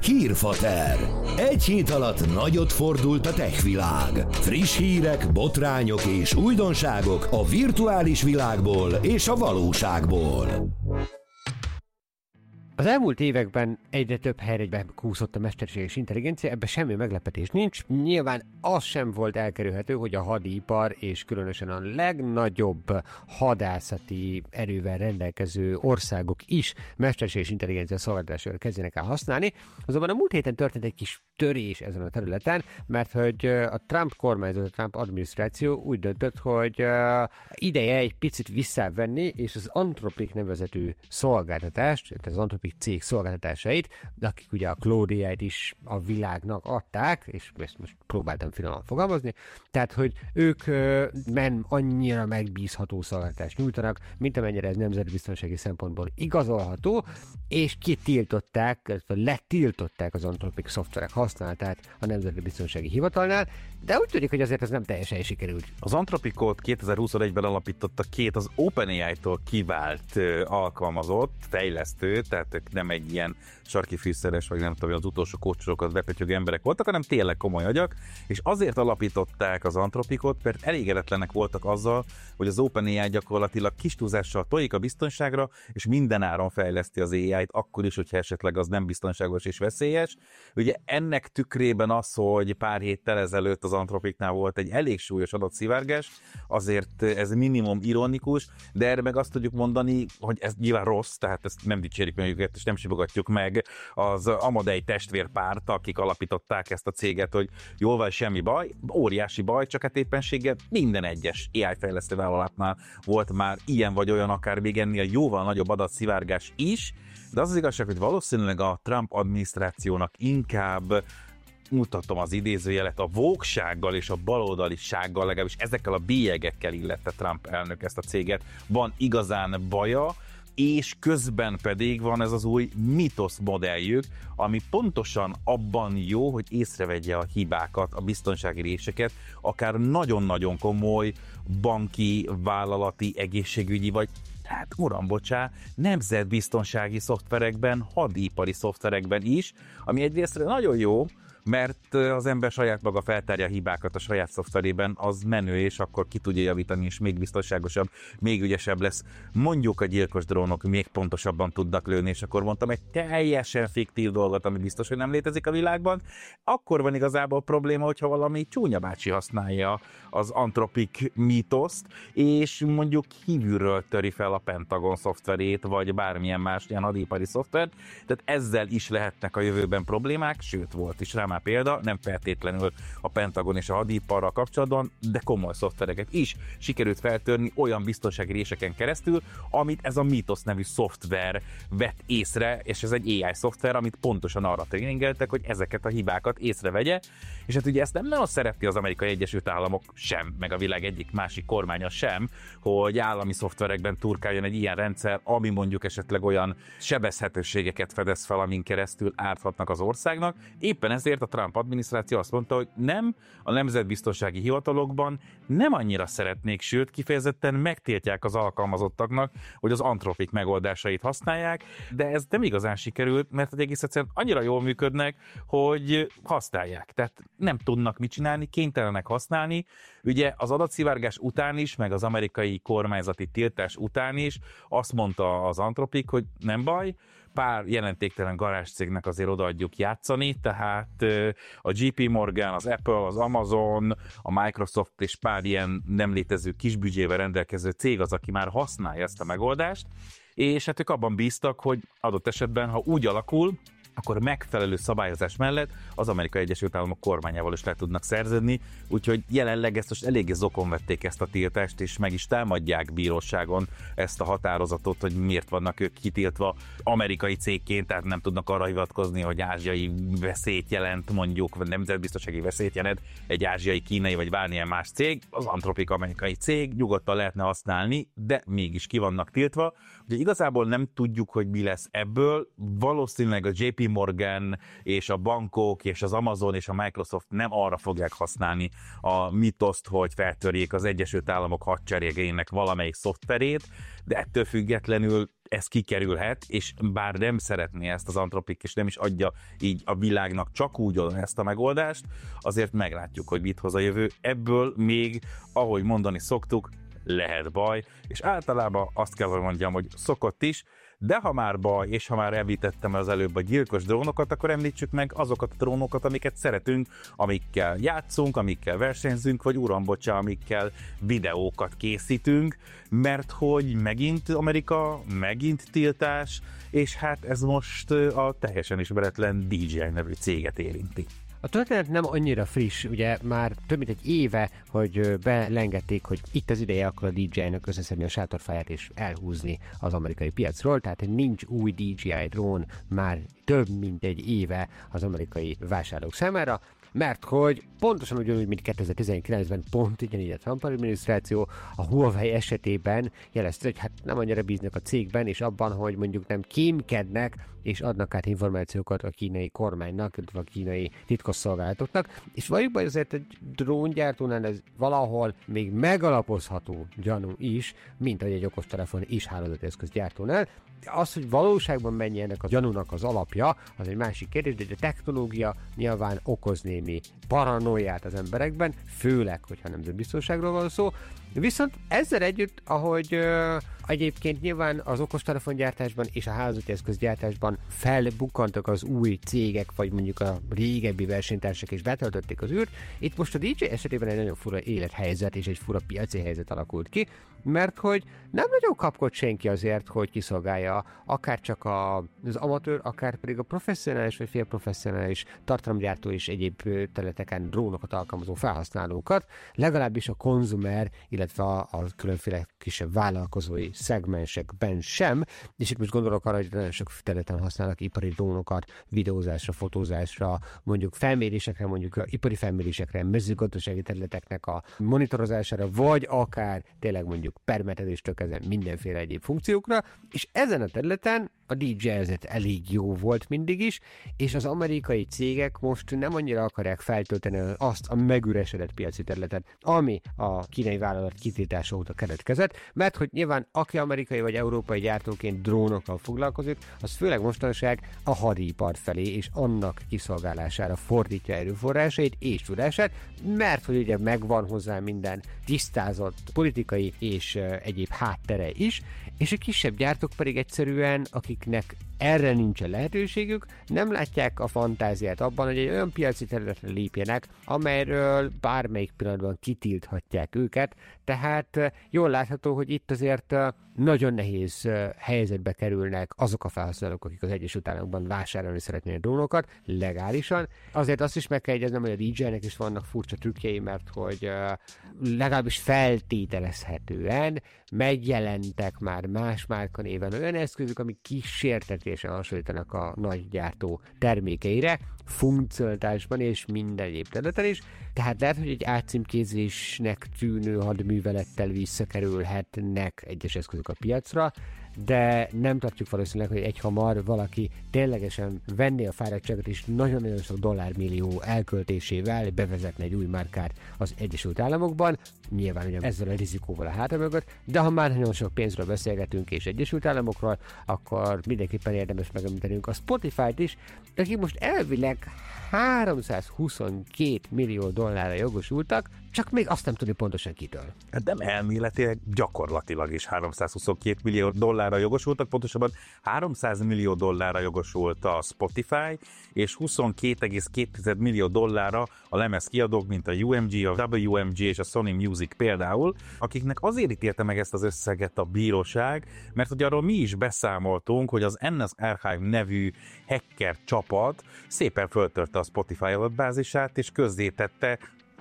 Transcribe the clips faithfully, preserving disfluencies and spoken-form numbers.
Hírfater. Egy hét alatt nagyot fordult a tech világ. Friss hírek, botrányok és újdonságok a virtuális világból és a valóságból. Az elmúlt években egyre több helyre kúszott a mesterséges intelligencia, ebben semmi meglepetés nincs. Nyilván az sem volt elkerülhető, hogy a hadipar és különösen a legnagyobb hadászati erővel rendelkező országok is mesterséges intelligencia szolgáltatására kezdjenek el használni. Azonban a múlt héten történt egy kis törés ezen a területen, mert hogy a Trump kormányzat, a Trump adminisztráció úgy döntött, hogy ideje egy picit visszavenni, és az Anthropic nevezetű szolgáltatást, az Anthropic cég szolgáltatásait, akik ugye a Claude á i-t is a világnak adták, és ezt most próbáltam finoman fogalmazni, tehát, hogy ők nem annyira megbízható szolgáltatást nyújtanak, mint amennyire ez nemzetbiztonsági szempontból igazolható, és kitiltották, letiltották az Anthropic szoftverek használatát a Nemzetbiztonsági Hivatalnál, de úgy tudjuk, hogy azért ez nem teljesen sikerült. Az Anthropicot kétezer-huszonegyben alapította két az OpenAI-tól kivált alkalmazott, fejlesztő, tehát nem egy ilyen sarki fűszeres, vagy nem tudom, az utolsó kócsorokat bepötyögő emberek voltak, hanem tényleg komoly agyak, és azért alapították az Anthropicot, mert elégedetlenek voltak azzal, hogy az OpenAI gyakorlatilag kis túlzással tojik a biztonságra, és mindenáron fejleszti az á i-t, akkor is, hogyha esetleg az nem biztonságos és veszélyes. Ugye ennek tükrében az, hogy pár héttel ezelőtt az Anthropicnál volt egy elég súlyos adatszivárgás, azért ez minimum ironikus, de erre meg azt tudjuk mondani, hogy ez nyilván rossz, tehát ezt nem dicsérjük meg őket, és nem simogatjuk meg az Amadei testvérpárt, akik alapították ezt a céget, hogy jól van, semmi baj, óriási baj, csak hát éppenséggel minden egyes á i fejlesztő vállalatnál volt már ilyen vagy olyan, akár még ennél jóval nagyobb adatszivárgás is, de az az igazság, hogy valószínűleg a Trump adminisztrációnak inkább, mutatom az idézőjelet, a vóksággal és a baloldalisággal, legalábbis ezekkel a bélyegekkel illette Trump elnök ezt a céget, van igazán baja, és közben pedig van ez az új mitosz modelljük, ami pontosan abban jó, hogy észrevegye a hibákat, a biztonsági réseket, akár nagyon-nagyon komoly banki, vállalati, egészségügyi, vagy hát uram, bocsá, nemzetbiztonsági szoftverekben, hadipari szoftverekben is, ami egyrészt nagyon jó, mert az ember saját maga feltárja a hibákat a saját szoftverében, az menő, és akkor ki tudja javítani, és még biztonságosabb, még ügyesebb lesz. Mondjuk a gyilkos drónok még pontosabban tudnak lőni, és akkor mondtam egy teljesen fiktív dolgot, ami biztos, hogy nem létezik a világban. Akkor van igazából probléma, hogyha valami csúnya bácsi használja az Anthropic mítoszt, és mondjuk kívülről töri fel a Pentagon szoftverét, vagy bármilyen más ilyen hadipari szoftvert. Tehát ezzel is lehetnek a jövőben problémák, sőt volt is rá már példa, nem feltétlenül a Pentagon és a hadiparral kapcsolatban, de komoly szoftvereket is sikerült feltörni olyan biztonsági réseken keresztül, amit ez a Mythos nevű szoftver vett észre, és ez egy á i szoftver, amit pontosan arra tréningeltek, hogy ezeket a hibákat észrevegye, és hát ugye ezt nem nagyon szereti az Amerikai Egyesült Államok sem, meg a világ egyik másik kormánya sem, hogy állami szoftverekben turkáljon egy ilyen rendszer, ami mondjuk esetleg olyan sebezhetőségeket fedez fel, amin keresztül árthatnak az országnak. Éppen ezért a Trump adminisztráció azt mondta, hogy nem, a nemzetbiztonsági hivatalokban nem annyira szeretnék, sőt, kifejezetten megtiltják az alkalmazottaknak, hogy az Anthropic megoldásait használják, de ez nem igazán sikerült, mert egész egyszerűen annyira jól működnek, hogy használják. Tehát nem tudnak mit csinálni, kénytelenek használni. Ugye az adatszivárgás után is, meg az amerikai kormányzati tiltás után is azt mondta az Anthropic, hogy nem baj, pár jelentéktelen garázscégnek azért odaadjuk játszani, tehát a jé pé Morgan, az Apple, az Amazon, a Microsoft és pár ilyen nem létező kisbüdzsével rendelkező cég az, aki már használja ezt a megoldást, és hát ők abban bíztak, hogy adott esetben, ha úgy alakul, akkor megfelelő szabályozás mellett az Amerikai Egyesült Államok kormányával is le tudnak szerződni, úgyhogy jelenleg ezt most eléggé zokon vették ezt a tiltást, és meg is támadják bíróságon ezt a határozatot, hogy miért vannak ők kitiltva amerikai cégként, tehát nem tudnak arra hivatkozni, hogy ázsiai veszélyt jelent, mondjuk, vagy nemzetbiztonsági veszélyt jelent egy ázsiai, kínai, vagy bármilyen más cég, az Anthropic amerikai cég nyugodtan lehetne használni, de mégis ki vannak tiltva. Ugye igazából nem tudjuk, hogy mi lesz ebből, valószínűleg a jé pé pé Morgan és a bankok és az Amazon és a Microsoft nem arra fogják használni a mitoszt, hogy feltörjék az Egyesült Államok hadseregének valamelyik szoftverét, de ettől függetlenül ez kikerülhet, és bár nem szeretné ezt az Anthropic, és nem is adja így a világnak csak úgy ezt a megoldást, azért meglátjuk, hogy mit hoz a jövő. Ebből még, ahogy mondani szoktuk, lehet baj, és általában azt kell, hogy mondjam, hogy szokott is, de ha már baj, és ha már említettem az előbb a gyilkos drónokat, akkor említsük meg azokat a drónokat, amiket szeretünk, amikkel játszunk, amikkel versenyzünk, vagy uram, bocsá, amikkel videókat készítünk, mert hogy megint Amerika, megint tiltás, és hát ez most a teljesen ismeretlen dé jé i nevű céget érinti. A történet nem annyira friss, ugye már több mint egy éve, hogy belengedték, hogy itt az ideje akkor a dé jé i-nak összeszedni a sátorfáját és elhúzni az amerikai piacról, tehát nincs új dé jé i drón már több mint egy éve az amerikai vásárlók számára, mert hogy pontosan ugyanúgy, mint kétezer-tizenkilencben pont ugyanígy a Trump adminisztráció a Huawei esetében jelezte, hogy hát nem annyira bíznak a cégben, és abban, hogy mondjuk nem kémkednek, és adnak át információkat a kínai kormánynak, a kínai titkosszolgálatoknak, és valójában azért egy dróngyártónál ez valahol még megalapozható gyanú is, mint ahogy egy okostelefon is hálózateszközgyártónál. Az, hogy valóságban mennyi ennek a gyanúnak az alapja, az egy másik kérdés, de a technológia nyilván okoz némi paranoiát az emberekben, főleg, hogyha nemzetbiztonságról van szó. Viszont ezzel együtt, ahogy ö, egyébként nyilván az okostelefongyártásban és a hálózati eszközgyártásban felbukkantak az új cégek, vagy mondjuk a régebbi versenytársak is betöltötték az űrt, itt most a dé jé i esetében egy nagyon fura élethelyzet és egy fura piaci helyzet alakult ki, mert hogy nem nagyon kapkod senki azért, hogy kiszolgálja akár csak a, az amatőr, akár pedig a professzionális vagy félprofesszionális tartalomgyártó és egyéb területeken drónokat alkalmazó felhasználókat, legalábbis a konzumer, illetve a, a különféle kisebb vállalkozói szegmensekben sem, és itt most gondolok arra, hogy nagyon sok területen használnak ipari drónokat, videózásra, fotózásra, mondjuk felmérésekre, mondjuk ipari felmérésekre, mezőgazdasági területeknek a monitorozására, vagy akár tényleg mondjuk permetezéstől kezdve mindenféle egyéb funkciókra, és ezen a területen a dé jé i ezért elég jó volt mindig is, és az amerikai cégek most nem annyira akarják feltölteni azt a megüresedett piaci területet, ami a kínai vállalat kitiltása óta keletkezett, mert hogy nyilván aki amerikai vagy európai gyártóként drónokkal foglalkozik, az főleg mostanság a hadipar felé és annak kiszolgálására fordítja erőforrásait és tudását, mert hogy ugye megvan hozzá minden tisztázott politikai és uh, egyéb háttere is, és a kisebb gyártók pedig egyszerűen, akiknek erre nincsen lehetőségük, nem látják a fantáziát abban, hogy egy olyan piaci területre lépjenek, amelyről bármelyik pillanatban kitilthatják őket, tehát jól látható, hogy itt azért nagyon nehéz helyzetbe kerülnek azok a felhasználók, akik az Egyesült Államokban vásárolni szeretnének drónokat legálisan. Azért azt is meg kell jegyeznem, hogy a dé jé i-nek is vannak furcsa trükkjei, mert hogy legalábbis feltételezhetően megjelentek már más márkanéven olyan eszközök, amik kísértetésen hasonlítanak a nagy gyártó termékeire, funkcionalitásban és minden egyéb területen is, tehát lehet, hogy egy átcímkézésnek tűnő hadművelettel visszakerülhetnek egyes eszközök a piacra, de nem tartjuk valószínűleg, hogy egyhamar valaki ténylegesen venné a fáradtságot és nagyon-nagyon sok dollármillió elköltésével bevezetne egy új márkát az Egyesült Államokban, nyilván ugye ezzel a rizikóval a háta mögött, de ha már nagyon sok pénzről beszélgetünk és Egyesült Államokról, akkor mindenképpen érdemes megemlítenünk a Spotify-t is, akik most elvileg háromszázhuszonkét millió dollárra jogosultak, csak még azt nem tudni pontosan kitől. De elméletileg gyakorlatilag is háromszázhuszonkét millió dollárra jogosultak, pontosabban háromszáz millió dollárra jogosult a Spotify, és huszonkét egész két millió dollárra a lemezkiadók, mint a u em gé, a dupla vé em gé és a Sony Music például, akiknek azért ítélte meg ezt az összeget a bíróság, mert hogy arról mi is beszámoltunk, hogy az en es Archive nevű hacker csapat szépen föltörte a Spotify adatbázisát, és közzétette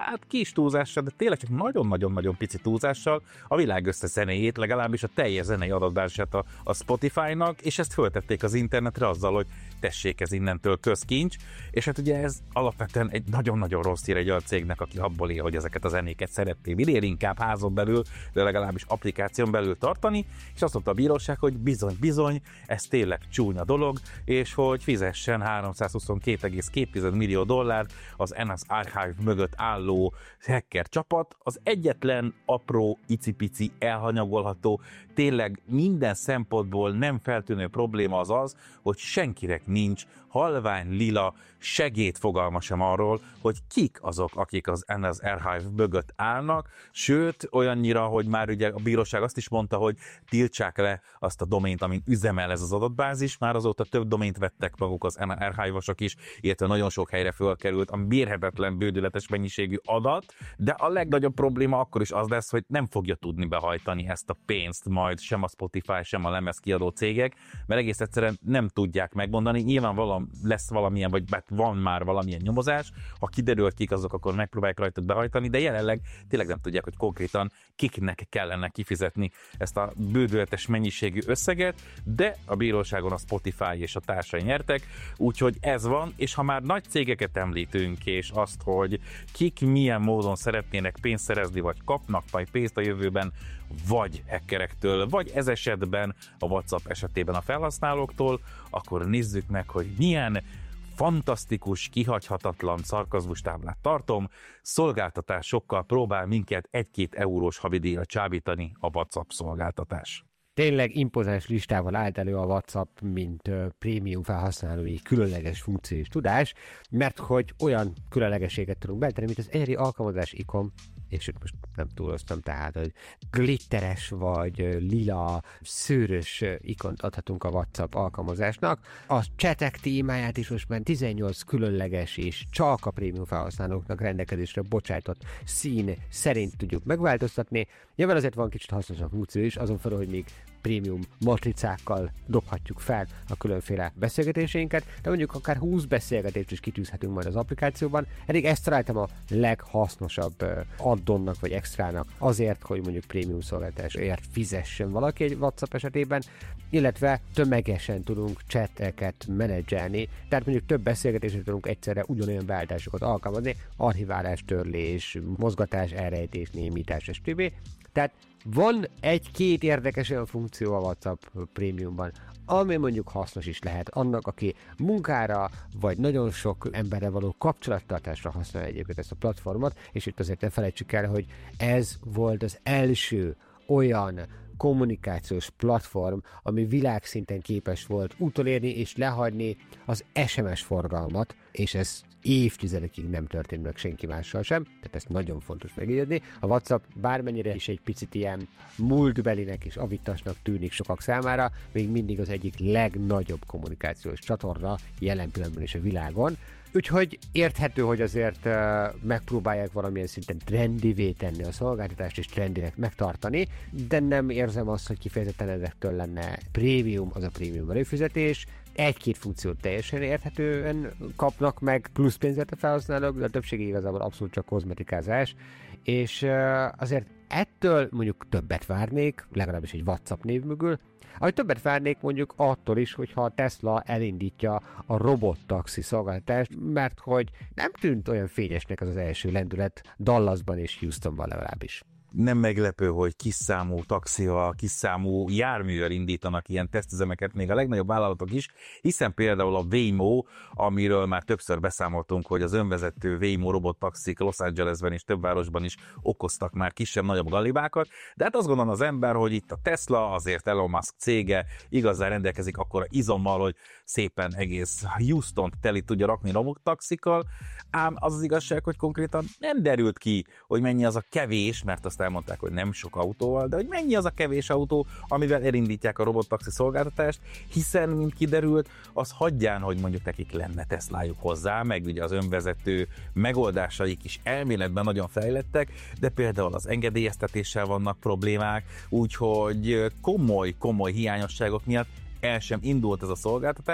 hát kis túlzással, de tényleg csak nagyon-nagyon-nagyon pici túlzással a világ összes zenéjét, legalábbis a teljes zenei adatbázisát a, a Spotify-nak, és ezt föltették az internetre azzal, hogy tessék, ez innentől közkincs, és hát ugye ez alapvetően egy nagyon-nagyon rossz hír egy olyan cégnek, aki abból él, hogy ezeket a zenéket szeretné minél inkább házon belül, de legalábbis applikáción belül tartani, és azt mondta a bíróság, hogy bizony-bizony, ez tényleg csúnya dolog, és hogy fizessen háromszázhuszonkettő egész két millió dollár az en es Archive mögött álló hacker csapat. Az egyetlen apró, icipici, elhanyagolható, tényleg minden szempontból nem feltűnő probléma az az, hogy senkinek nincs halvány lila segédfogalma sem arról, hogy kik azok, akik az en es Archive mögött állnak, sőt, olyannyira, hogy már ugye a bíróság azt is mondta, hogy tiltsák le azt a domént, amin üzemel ez az adatbázis, már azóta több domént vettek maguk az en es Archive-osok is, illetve nagyon sok helyre fölkerült a mérhetetlen, bődületes mennyiségű adat, de a legnagyobb probléma akkor is az lesz, hogy nem fogja tudni behajtani ezt a pénzt majd sem a Spotify, sem a lemezkiadó cégek, mert egész egyszerűen nem tudják megmondani. Nyilván valam, lesz valamilyen, vagy van már valamilyen nyomozás, ha kiderül, hogy kik azok, akkor megpróbálják rajtad behajtani, de jelenleg tényleg nem tudják, hogy konkrétan kiknek kellene kifizetni ezt a bődületes mennyiségű összeget, de a bíróságon a Spotify és a társai nyertek, úgyhogy ez van, és ha már nagy cégeket említünk, és azt, hogy kik milyen módon szeretnének pénzt szerezni, vagy kapnak majd pénzt a jövőben, vagy hackerektől, vagy ez esetben a WhatsApp esetében a felhasználóktól, akkor nézzük meg, hogy milyen fantasztikus, kihagyhatatlan szarkazmustáblát tartom, szolgáltatásokkal próbál minket egy-két eurós havidíjra csábítani a WhatsApp szolgáltatás. Tényleg impozáns listával állt elő a WhatsApp, mint uh, prémium felhasználói különleges funkció és tudás, mert hogy olyan különlegességet tudunk betenni, mint az egyedi alkalmazás ikon, és itt most nem túloztam, tehát, hogy glitteres vagy lila, szőrös ikont adhatunk a WhatsApp alkalmazásnak. A csetek témáját is most már tizennyolc különleges és csak a prémium felhasználóknak rendelkezésre bocsájtott szín szerint tudjuk megváltoztatni. Nyilván azért van kicsit hasznosabb funkció is, azon felül, hogy még prémium matricákkal dobhatjuk fel a különféle beszélgetéseinket, de mondjuk akár húsz beszélgetést is kitűzhetünk majd az applikációban. Eddig ezt találtam a leghasznosabb addonnak vagy extrának azért, hogy mondjuk prémium szolgáltatásért fizessen valaki egy WhatsApp esetében, illetve tömegesen tudunk chateket menedzselni, tehát mondjuk több beszélgetésre tudunk egyszerre ugyanolyan beállításokat alkalmazni, archiválás, törlés, mozgatás, elrejtés, némítás, stb. Tehát van egy-két érdekes olyan funkció a WhatsApp Premiumban, ami mondjuk hasznos is lehet annak, aki munkára, vagy nagyon sok emberre való kapcsolattartásra használja egyébként ezt a platformot, és itt azért ne felejtsük el, hogy ez volt az első olyan kommunikációs platform, ami világszinten képes volt utolérni és lehagyni az es em es forgalmat, és ez évtizedekig nem történt meg senki mással sem, tehát ezt nagyon fontos megjegyezni. A WhatsApp bármennyire is egy picit ilyen múltbelinek és avitasnak tűnik sokak számára, még mindig az egyik legnagyobb kommunikációs csatorna jelen pillanatban is a világon. Úgyhogy érthető, hogy azért uh, megpróbálják valamilyen szinten trendivé tenni a szolgáltatást és trendinek megtartani, de nem érzem azt, hogy kifejezetten ezektől lenne prémium, az a prémium előfizetés. Egy-két funkciót teljesen érthetően kapnak meg plusz pénzért a felhasználók, de a többség igazából abszolút csak kozmetikázás, és uh, azért ettől mondjuk többet várnék, legalábbis egy WhatsApp név mögül, ahogy többet várnék mondjuk attól is, hogyha a Tesla elindítja a robottaxi szolgáltatást, mert hogy nem tűnt olyan fényesnek az az első lendület Dallasban és Houstonban legalábbis. Nem meglepő, hogy kis számú taxival, kis számú járművel indítanak ilyen tesztüzemeket, még a legnagyobb vállalatok is, hiszen például a Waymo, amiről már többször beszámoltunk, hogy az önvezető Waymo robottaxik Los Angelesben és több városban is okoztak már kisebb-nagyobb galibákat, de hát azt gondolom az ember, hogy itt a Tesla, azért Elon Musk cége igazán rendelkezik akkora izommal, hogy szépen egész Houstont teli tudja rakni robottaxikkal, ám az az igazság, hogy konkrétan nem derült ki, hogy mennyi az a kevés, mert azt elmondták, hogy nem sok autóval, de hogy mennyi az a kevés autó, amivel elindítják a robottaxi szolgáltatást, hiszen, mint kiderült, az hagyján, hogy mondjuk nekik lenne Teslájuk hozzá, meg ugye az önvezető megoldásaik is elméletben nagyon fejlettek, de például az engedélyeztetéssel vannak problémák, úgyhogy komoly, komoly hiányosságok miatt el sem indult ez a szolgáltatás,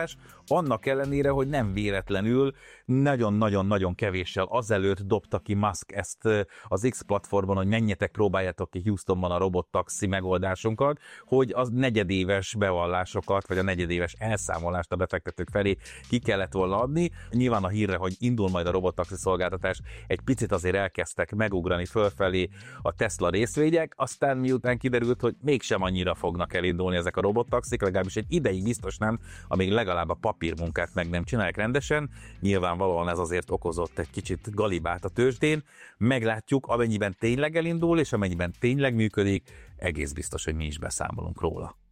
annak ellenére, hogy nem véletlenül nagyon-nagyon-nagyon kevéssel azelőtt dobta ki Musk ezt az X platformon, hogy menjetek, próbáljátok ki Houstonban a robottaxi megoldásunkat, hogy az negyedéves bevallásokat, vagy a negyedéves elszámolást a befektetők felé ki kellett volna adni. Nyilván a hírre, hogy indul majd a robottaxi szolgáltatás, egy picit azért elkezdtek megugrani fölfelé a Tesla részvények, aztán miután kiderült, hogy mégsem annyira fognak elindulni ezek a robottaxik, legalábbis egy ideig biztos nem, amíg legalább a papírmunkát meg nem csinálják rendesen. Nyilvánvalóan ez azért okozott egy kicsit galibát a tőzsdén. Meglátjuk, amennyiben tényleg elindul, és amennyiben tényleg működik, egész biztos, hogy mi is beszámolunk róla.